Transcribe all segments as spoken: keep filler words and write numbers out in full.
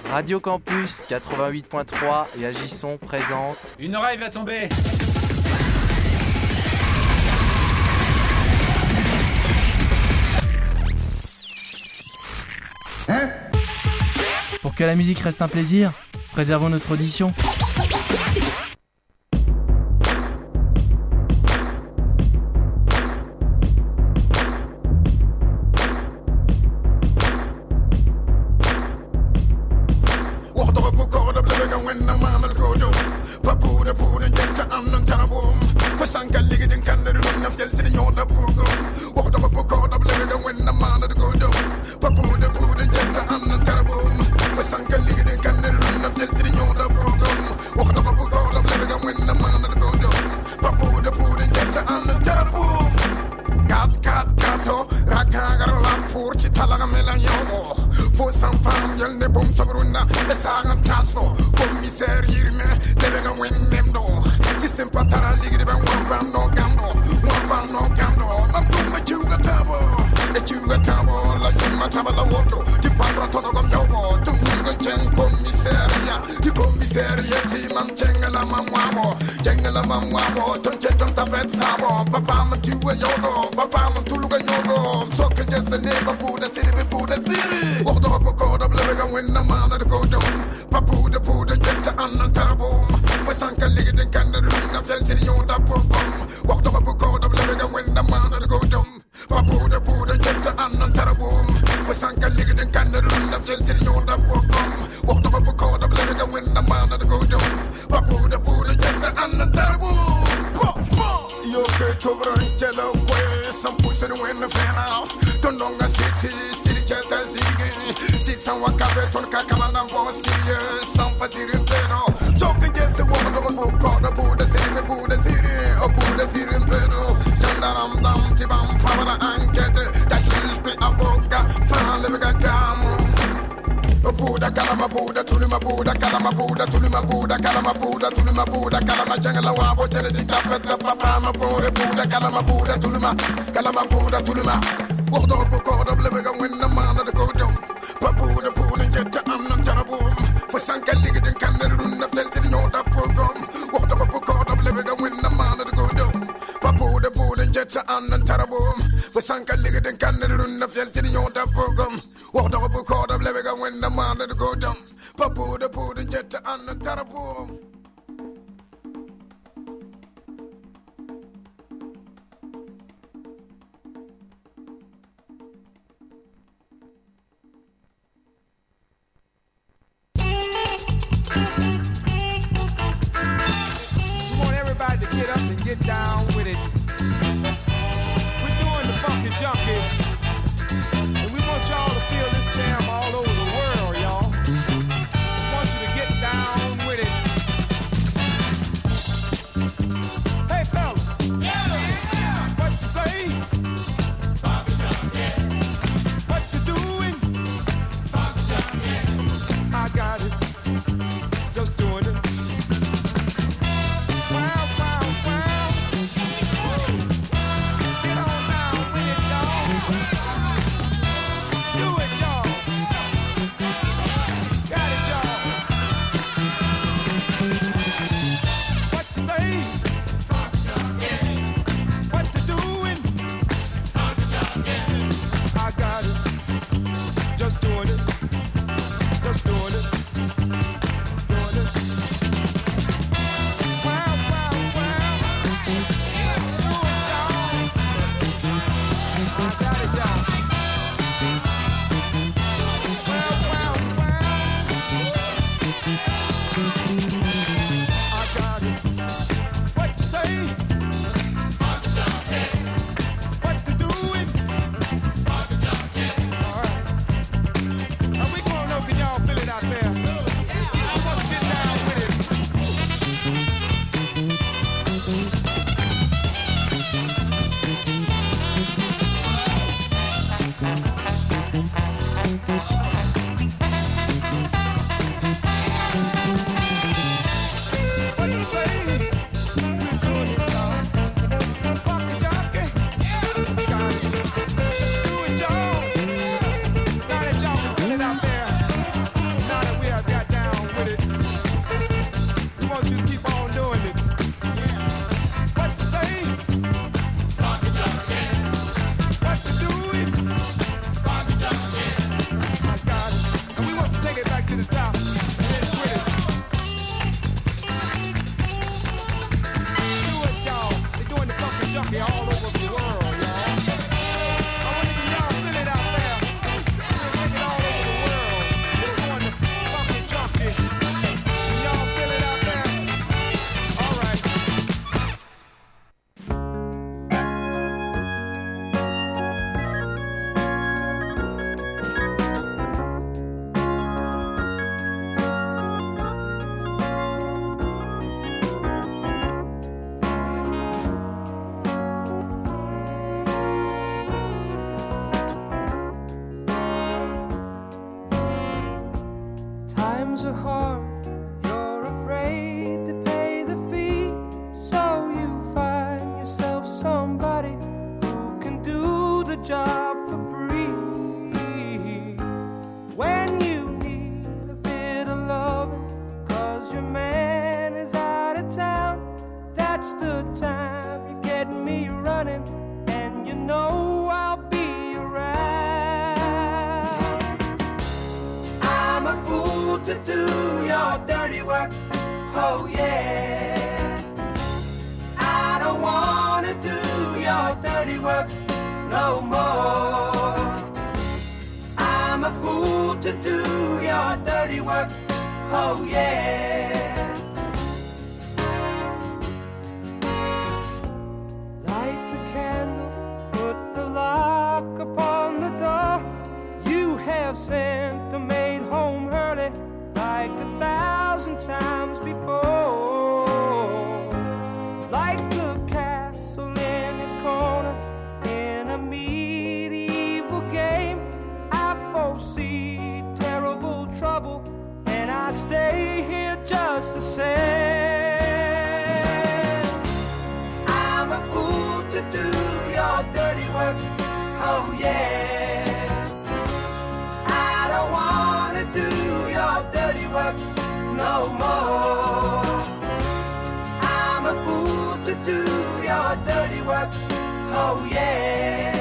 Radio Campus quatre-vingt-huit point trois et Agisson présente... Une oreille va tomber. Hein? Pour que la musique reste un plaisir, préservons notre audition. Times are hard, you're afraid to pay the fee, so you find yourself somebody who can do the job for free. When you need a bit of loving, cause your man is out of town, that's the time you get me running, and you know I'll be around. I'm a fool to do your dirty work, oh yeah. I don't wanna do your dirty work no more. I'm a fool to do your dirty work, oh yeah. Light the candle, put the lock upon the door. You have sent the maid home early like a thousand times before. Like the castle in his corner in a medieval game, I foresee terrible trouble, and I stay here just the same. I'm a fool to do your dirty work, oh yeah. I don't wanna do your dirty work no more. I'm a fool to do your dirty work, oh yeah.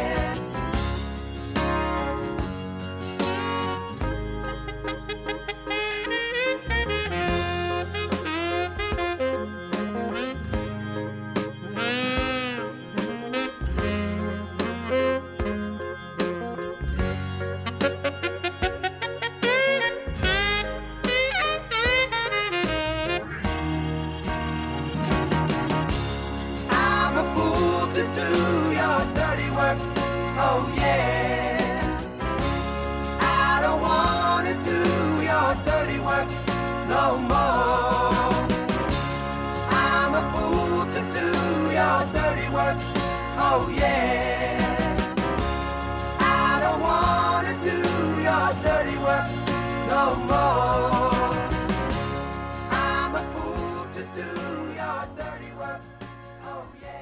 Oh yeah, I don't wanna do your dirty work no more. I'm a fool to do your dirty work, oh yeah. I don't wanna do your dirty work no more. I'm a fool to do your dirty work, oh yeah.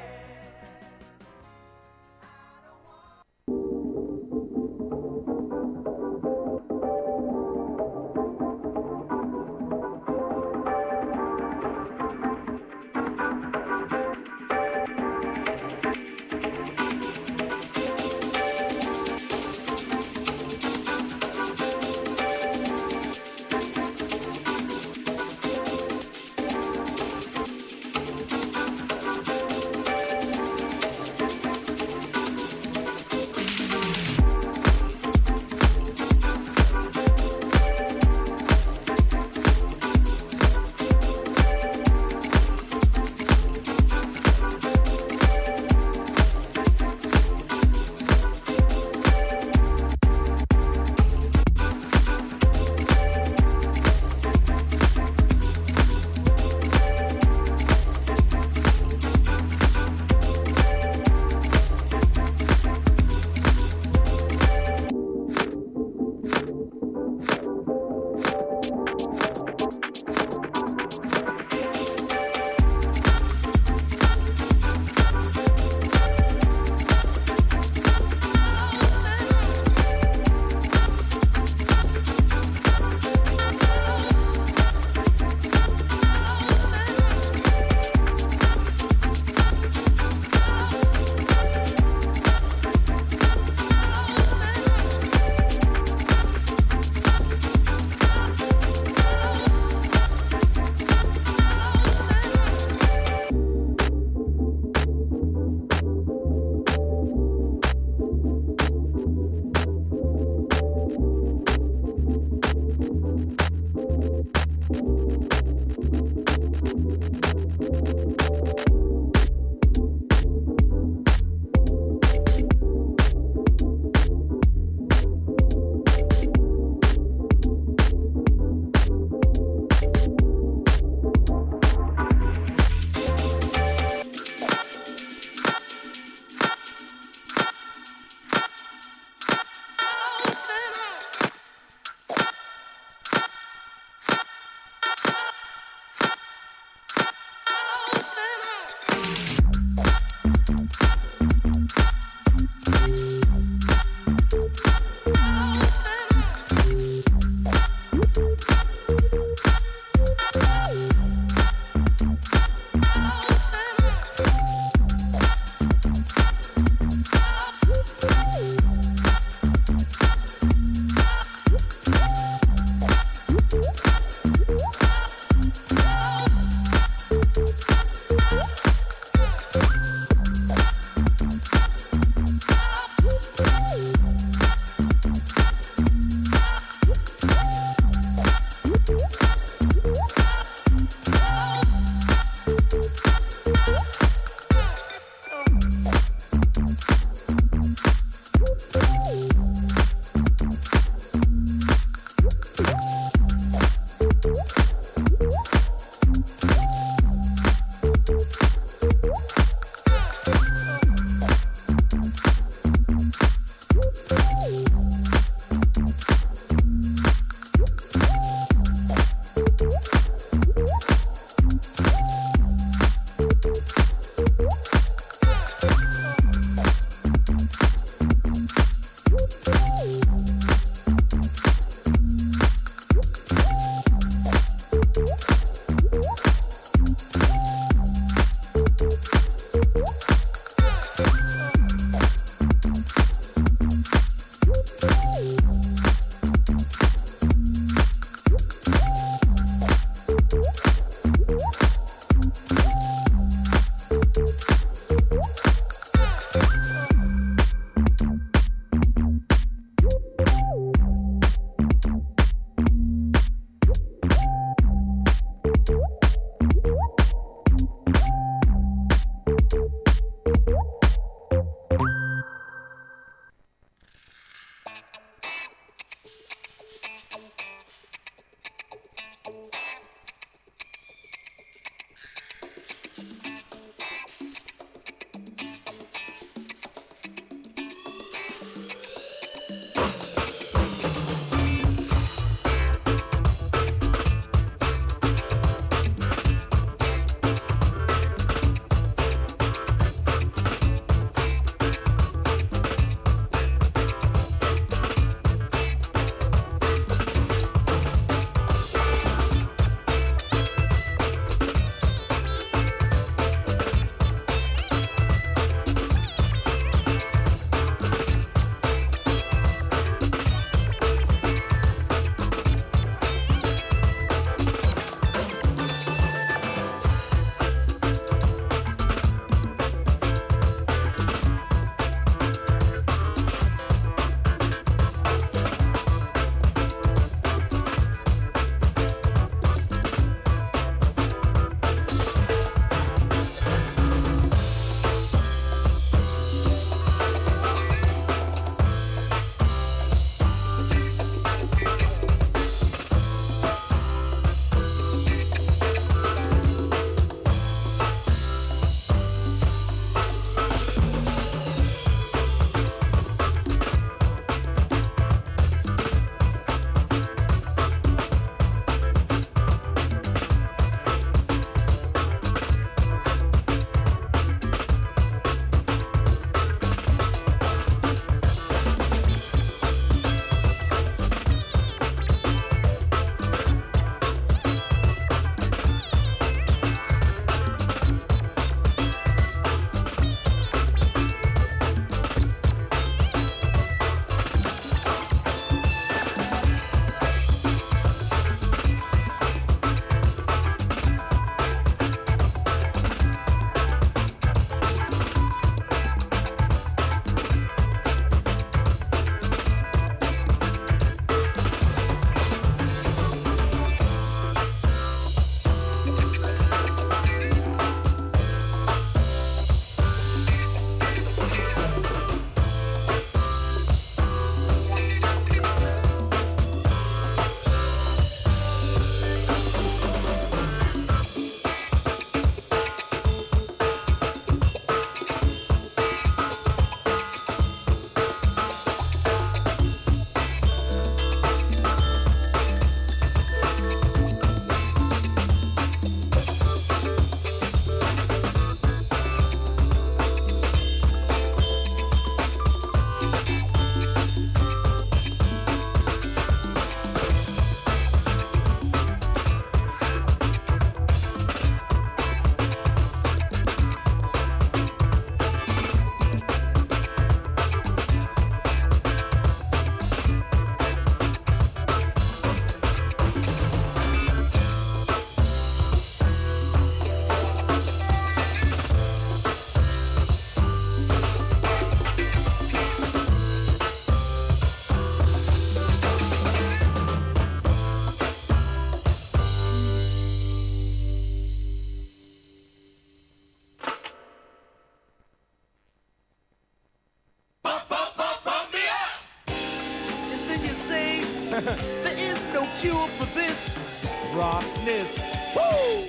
rockness. Woo!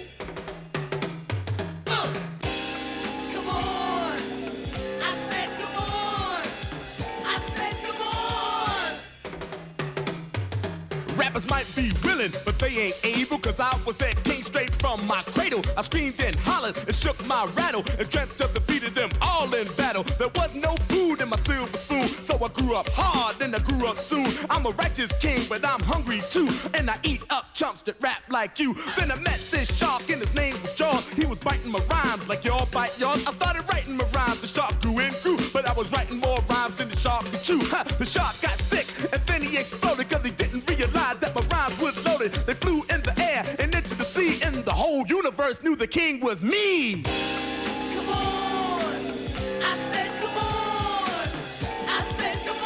Rappers might be willing, but they ain't able, cause I was that king straight from my cradle. I screamed and hollered and shook my rattle and dreamt of defeating them all in battle. There was no food in my silver spoon, so I grew up hard and I grew up soon. I'm a righteous king, but I'm hungry too, and I eat up chumps that rap like you. Then I met this shark and his name was Jaws. He was biting my rhymes like y'all bite yours. I started writing my rhymes, the shark grew and grew, but I was writing more rhymes than the shark could chew. Ha, the shark got sick and then he exploded, cause he didn't realize that my rhymes was loaded. They flew in the air and into the sea, and the whole universe knew the king was me. Come on, I said come on, I said come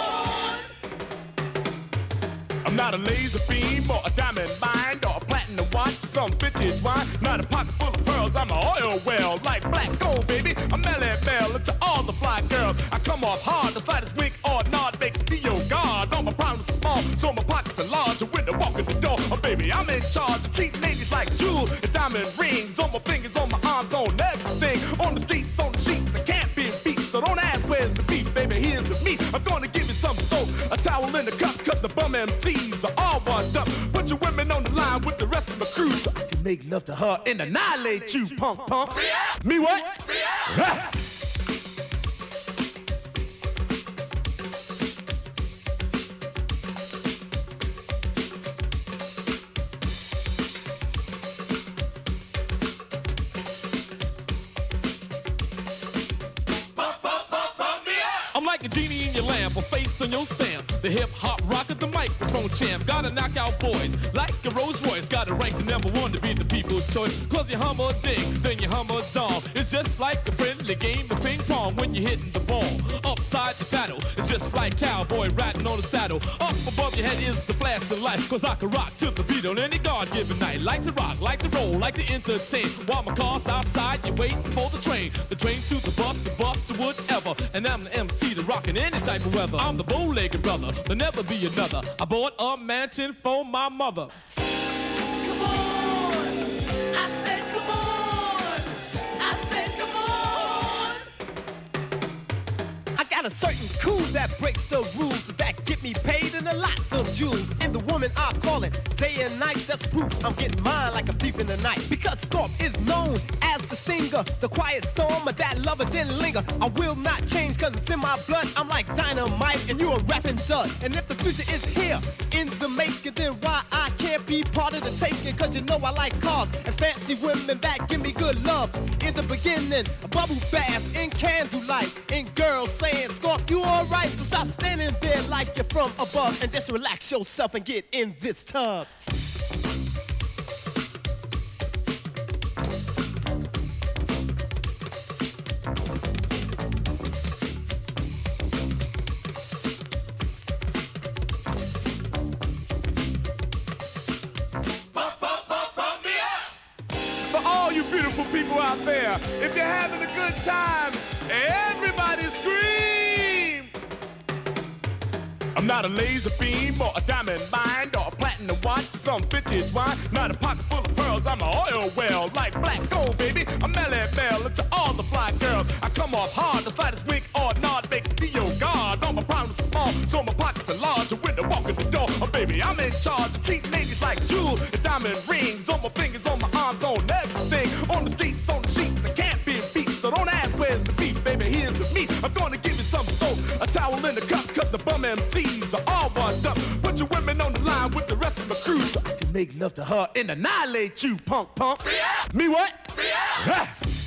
on. I'm not a laser beam or a diamond mine or a platinum watch or some vintage wine. Not a pocket full of pearls, I'm an oil well, like black gold, baby. I'm Melly Mel, and to all the fly girls, I come off hard. The slightest wink or nod makes me your god. All my problems are small, so my pockets are large. And when I walk in the door, oh baby, I'm in charge. I treat ladies like jewels and diamond rings on my fingers, on my arms, on everything. On the streets, on the sheets, I can't be beat. So don't ask where's the beef, baby, here's the meat. I'm gonna give you some soap, a towel in the cup, cause the bum M Cs are all washed up. Put your women on the line with the rest of my crew, so I can make love to her and annihilate you, punk punk. Me what? Ha! Like a genie in your lamp, a face on your stamp. The hip-hop rocker, the microphone champ. Gotta knock out boys like a Rolls Royce. Gotta rank the number one to be the people's choice. Cause you hum a ding, then you hum a dong. It's just like a friendly game of ping pong when you're hitting the ball. Upside the saddle, it's just like cowboy riding on a saddle. Up above your head is the flash of life. Cause I can rock to the beat on any God-given night. Like to rock, like to roll, like to entertain. While my car's outside, you're waiting for the train. The train to the bus, the bus to whatever. And I'm the M C to rock in any type of weather. I'm the bow-legged brother, there'll never be another. I bought a mansion for my mother. Come on, I said come on, I said come on. I got a certain cool that breaks the rules, that get me paid in a lots of jewels. And the woman I call it, day and night, that's proof I'm getting mine like a thief in the night. Because Scorp is known as the singer, the quiet storm of that lover didn't linger. I will not change cause it's in my blood. I'm like dynamite and you a rapping dud. And if the future is here in the making, then why I can't be part of the taking? Cause you know I like cars and fancy women that give me good love. In the beginning, a bubble bath in candlelight, and girls saying, Scorp, you alright? So stop standing there like you're from above and just relax yourself and get in this tub. Beautiful people out there, if you're having a good time, everybody scream. I'm not a laser beam or a diamond mine or a platinum watch or some vintage wine. Not a pocket full of pearls, I'm an oil well, like black gold, baby. I'm Melly Mel, and to all the fly girls, I come off hard. The slightest wink or nod makes me your god. All my problems are small, so my pockets are large. And when I walk in the door, oh baby, I'm in charge. I treat ladies like jewels and diamond rings on my fingers, on my arms, on everything. On the streets, on the sheets, I can't be beat. So don't ask where's the beef, baby, here's the meat. I'm gonna give you some soap, a towel in the cup, cause the bum M Cs are all washed up. Put your women on the line with the rest of my crew, so I can make love to her and annihilate you, punk punk. Me what? Ha!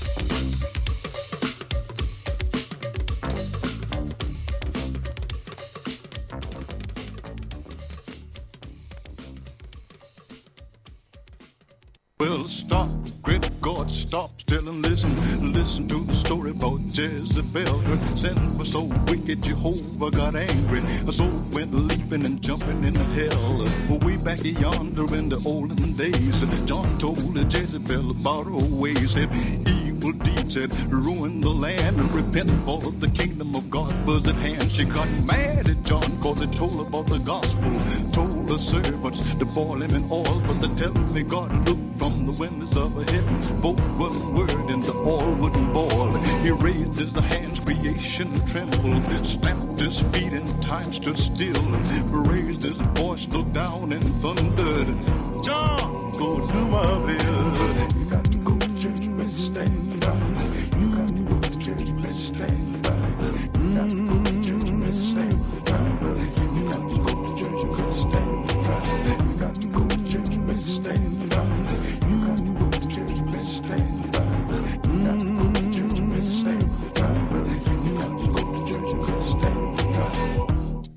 Well, stop, great God, stop still and listen. Listen to the story about Jezebel. Her sin was so wicked, Jehovah got angry. Her soul went leaping and jumping into hell. Way back yonder in the olden days, John told Jezebel about her ways. Said evil deeds had ruined the land. Repent, for the kingdom of God was at hand. She got mad at John cause he told about the gospel. Told the servants to boil him in oil, but they tell me God looked from the windows of heaven, spoke one word and the oil wouldn't boil. He raised his hands, creation trembled, stamped his feet and time stood still, raised his voice, looked down and thundered, John, go do my will. You got to go to church, let's stand by. You got to go to church, let's stand by. You got to go to church, let's stand by. You got to go to church, let's stand by. You got to go to church, let's stand by. You got to go to church, let's stand by. You got to go to church, let's stand by. You got to go to church, let's stand by.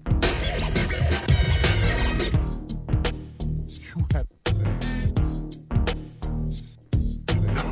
You have to say enough.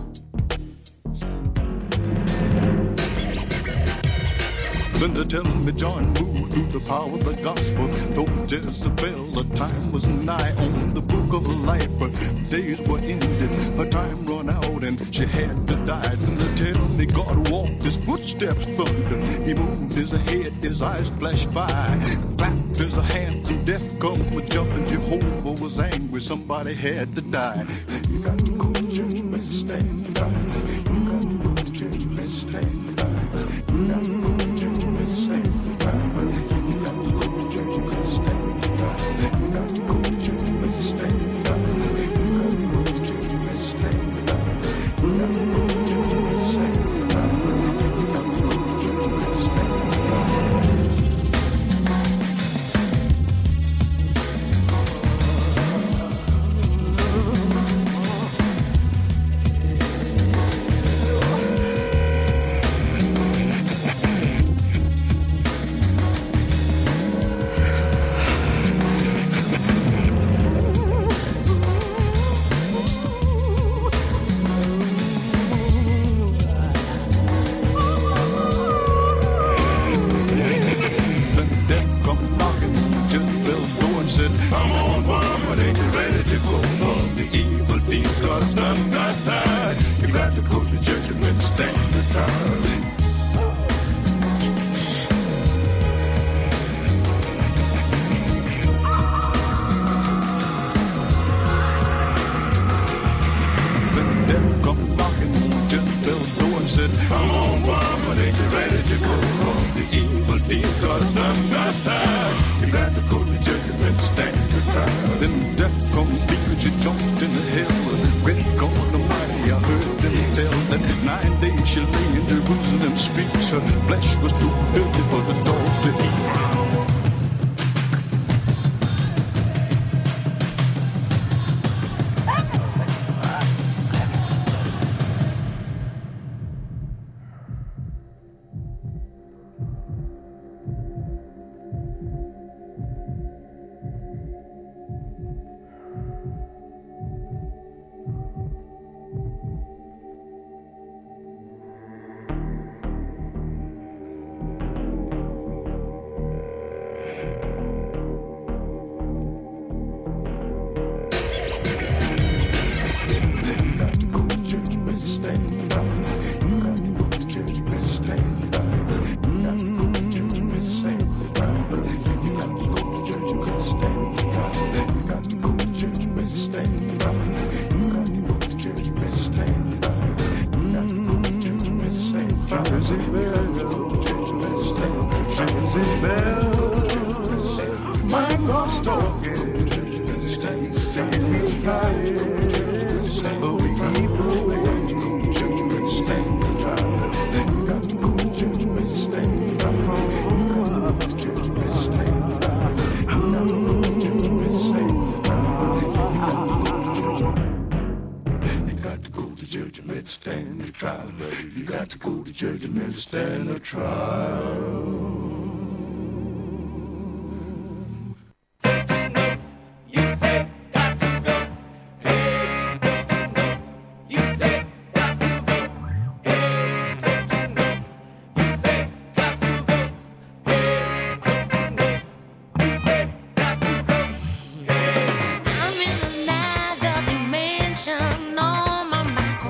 Then they tell me John moved through the power of the gospel, told Jezebel the time was nigh on the book of life. Her days were ended, her time run out, and she had to die. Then they tell me God walked, his footsteps thunder. He moved his head, his eyes flashed by, clapped his hands, and death come with jumping. Jehovah was angry, somebody had to die. You got to go to church, let's stand by. You got to go to church, let's stand by. You got to go to church, let's stand by. You got to go to church, let's stand by. You got to go to church, let's stand by. You got to go to church, let's stand by. You got to go to church, let's stand by. You got to go to church, let's stand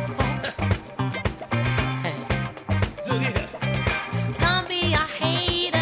Don't be a hater.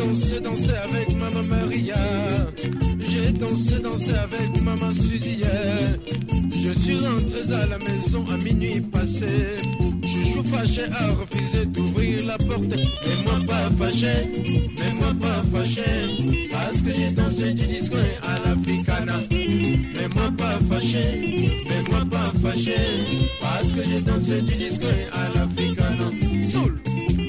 dansé, dansé avec maman Maria. J'ai dansé, dansé avec maman Suzy. Je suis rentré à la maison à minuit passé. Chouchou fâché a refusé d'ouvrir la porte. Mais moi pas fâché, mais moi pas fâché, parce que j'ai dansé du disco à l'africana. Mais moi pas fâché, mais moi pas fâché, parce que j'ai dansé du disco à l'africana. Soul.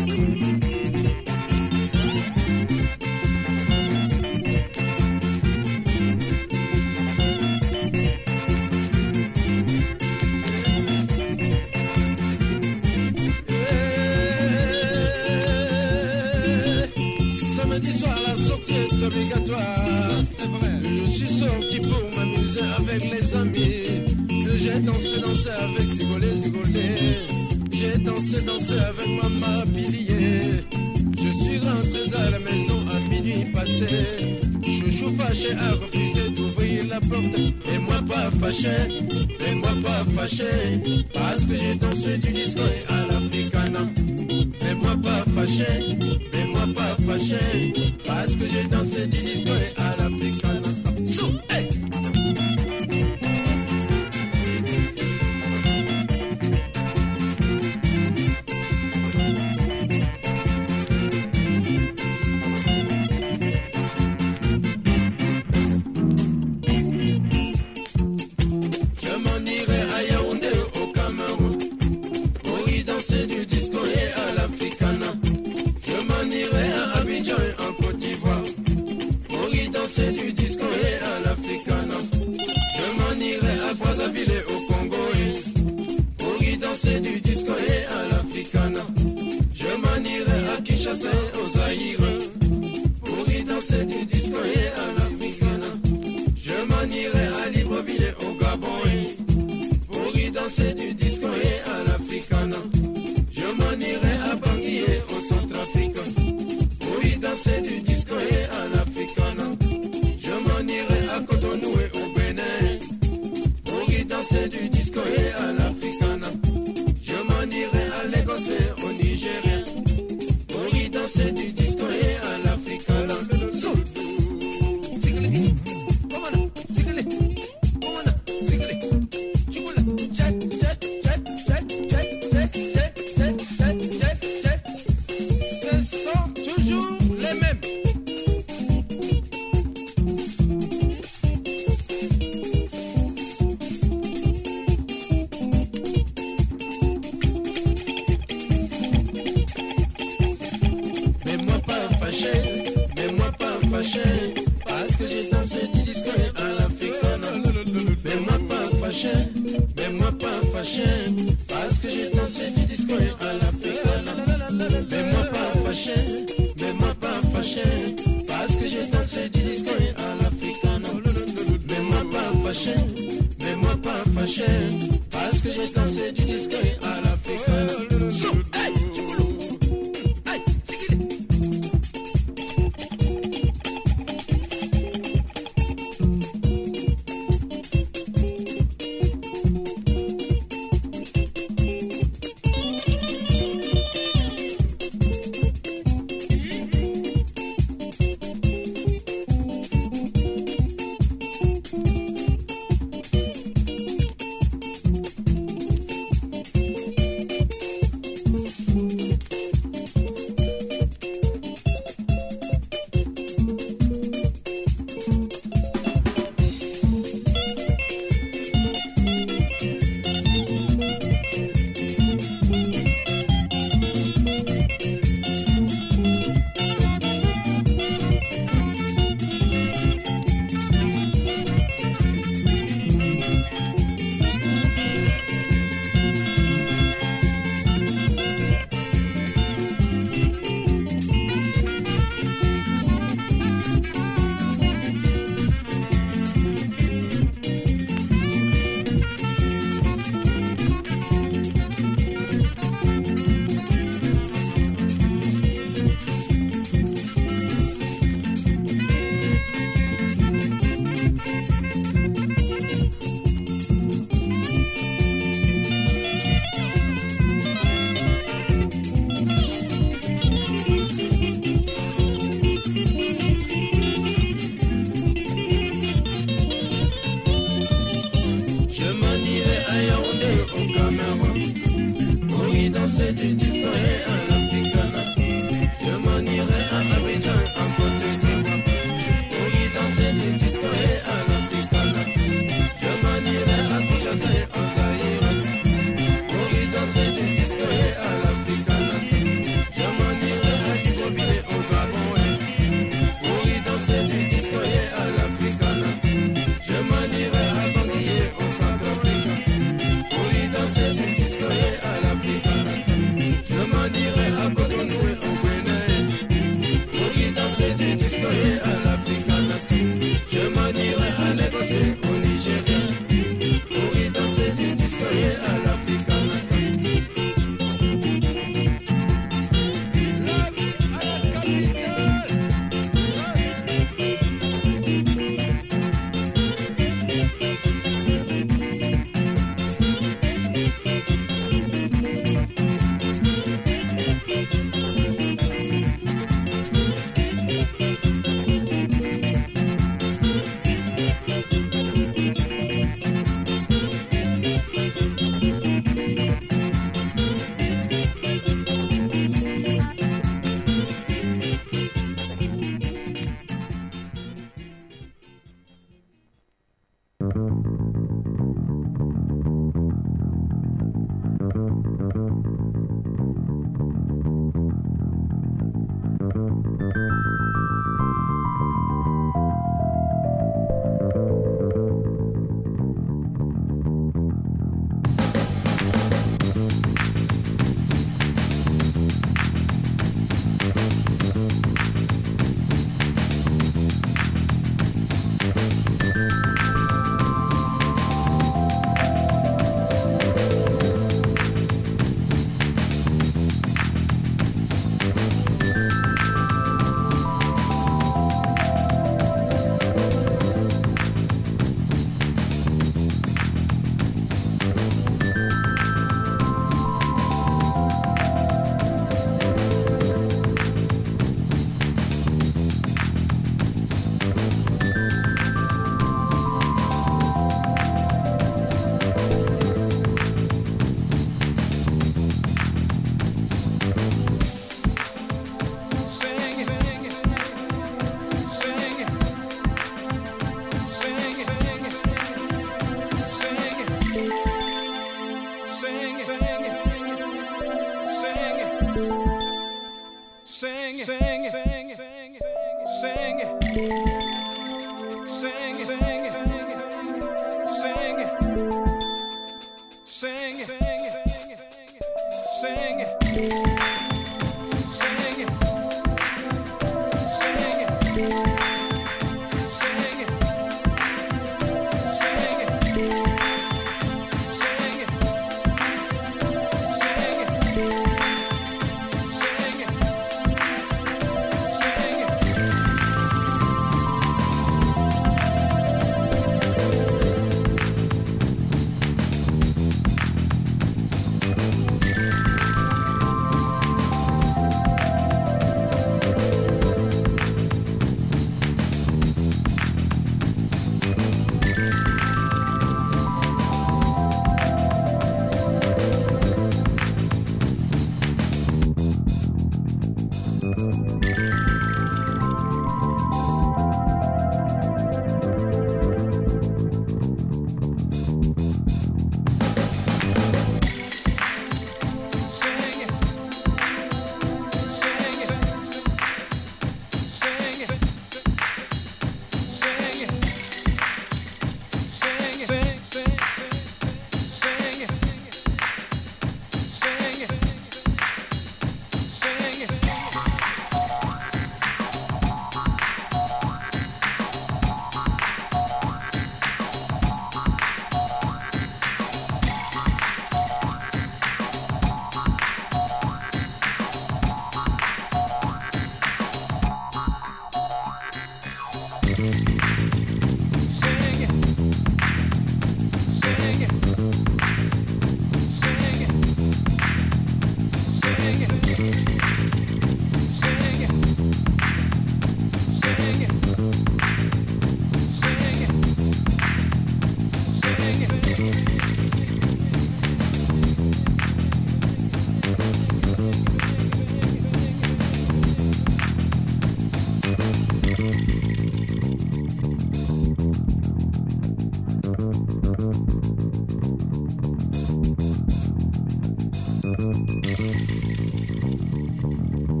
Samedi soir la sortie est obligatoire. C'est vrai. Je suis sorti pour m'amuser avec les amis. J'ai dansé, dansé avec Zigolé, Zigolé. J'ai dansé, dansé avec maman Pilier. Je suis rentré à la maison à minuit passé. Chouchou fâché a refusé d'ouvrir la porte. Et moi pas fâché, et moi pas fâché, parce que j'ai dansé du disco à l'africana. Et moi pas fâché, et moi pas fâché, parce que j'ai dansé du disco à l'africana. So, hey! C'est du disco et à l'africana. Je m'en irai à Brazzaville et au Congo pour y danser du disco et à l'africana. Je m'en irai à Kinshasa et au Zaïre pour y danser du disco et à l'africana. Je m'en irai à Libreville et au Gabon pour y danser du disco et à l'africana. Je m'en irai à Bangui et au Centrafrique pour y danser du disco et à l'africana. On irait à Cotonou et au Bénin pour y danser du disco et à l'africana. Je m'en irai à Lagos et au Nigeria pour y danser du disco et à l'africana. Soul, sigili, komana, sigili, komana, sigili, chukula, check, check, check, check, check, check, check, check, check, check, check. Ce sont toujours les mêmes. Parce que j'ai dansé du disco à l'africana. Mais moi pas fâché, mais moi pas fâché, parce que j'ai dansé du disco à l'africana. Mais moi pas fâché, mais moi pas fâché, parce que j'ai dansé du disco à l'africana. Mais moi pas fâché, mais moi pas fâché, parce que j'ai dansé du disco à l'africana. So, hey, hey, danser du disco et à l'africana. Je m'en irai à Abidjan en Côte d'Ivoire pour y danser du disco et à l'africana. Je m'en irai à Kinshasa et en Zaïre pour y danser du disco et à l'africana. Je m'en irai à Libreville et au Gabon pour y danser du disco et à l'africana. Je m'en irai à Bangui et au Centrafrique pour y danser du disco et à l'africana. Je m'en irai à Cotonou et au Guinée pour y danser du disco et à l'africana. Je m'en irai à Lagos et au Nigeria pour y danser du disco et à l'africana.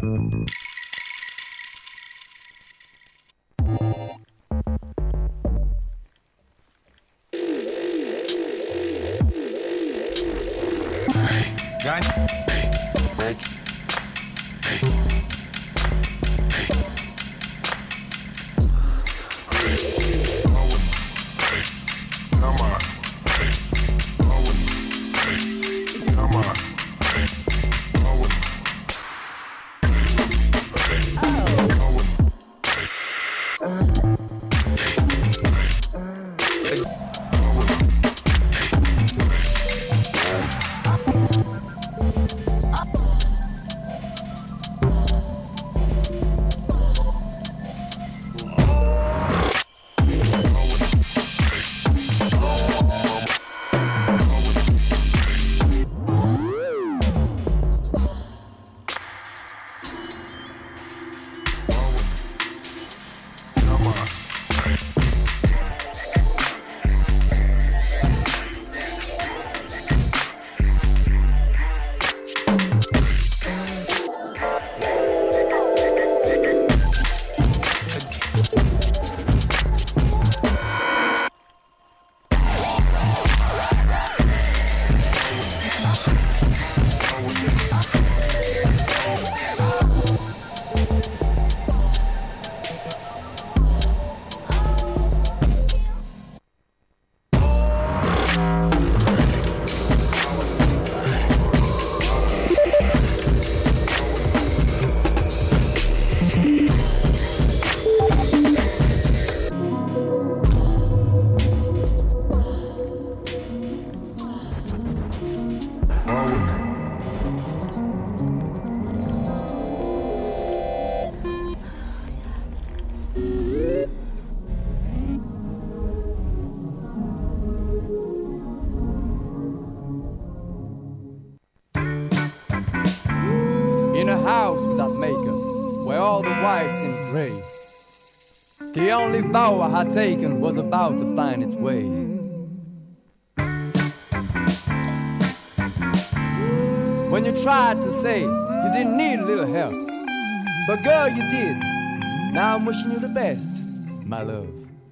Guys? In a house without makeup, where all the white seems gray, the only vow I had taken was about to find its way. When you tried to say you didn't need a little help, but girl, you did. Now I'm wishing you the best, my love.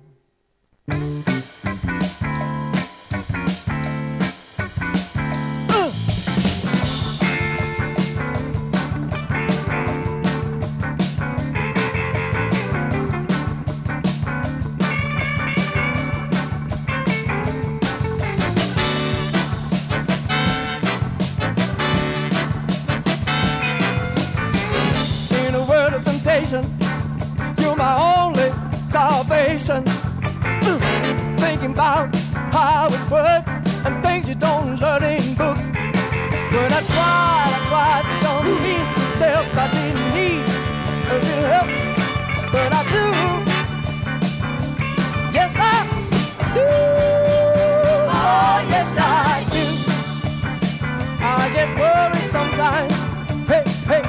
You're my only salvation. uh, Thinking about how it works and things you don't learn in books. When I tried, I tried to convince myself I didn't need a little help, but I do. Yes, I do. Oh, yes, I do. I get worried sometimes. Hey, hey.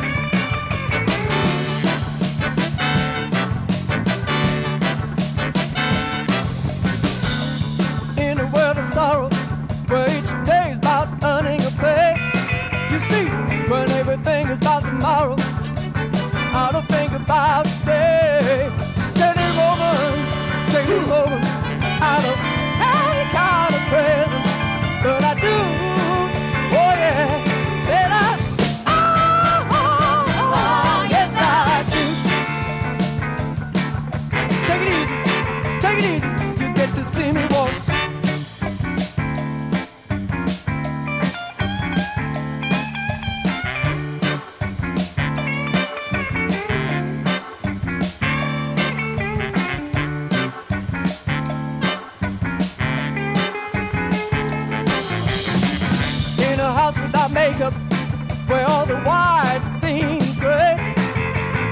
Sorrow, where each day is about earning a pay. You see, when everything is about tomorrow, I don't think about today. Take it, woman, take it, woman. I don't have any kind of present, but I do. Oh yeah, said I. Oh, oh, oh, yes I do. Take it easy, take it easy. You get to see me walk. Makeup, where all the white seems gray.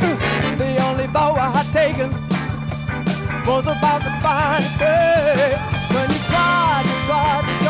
The only vow I had taken was about to find its way.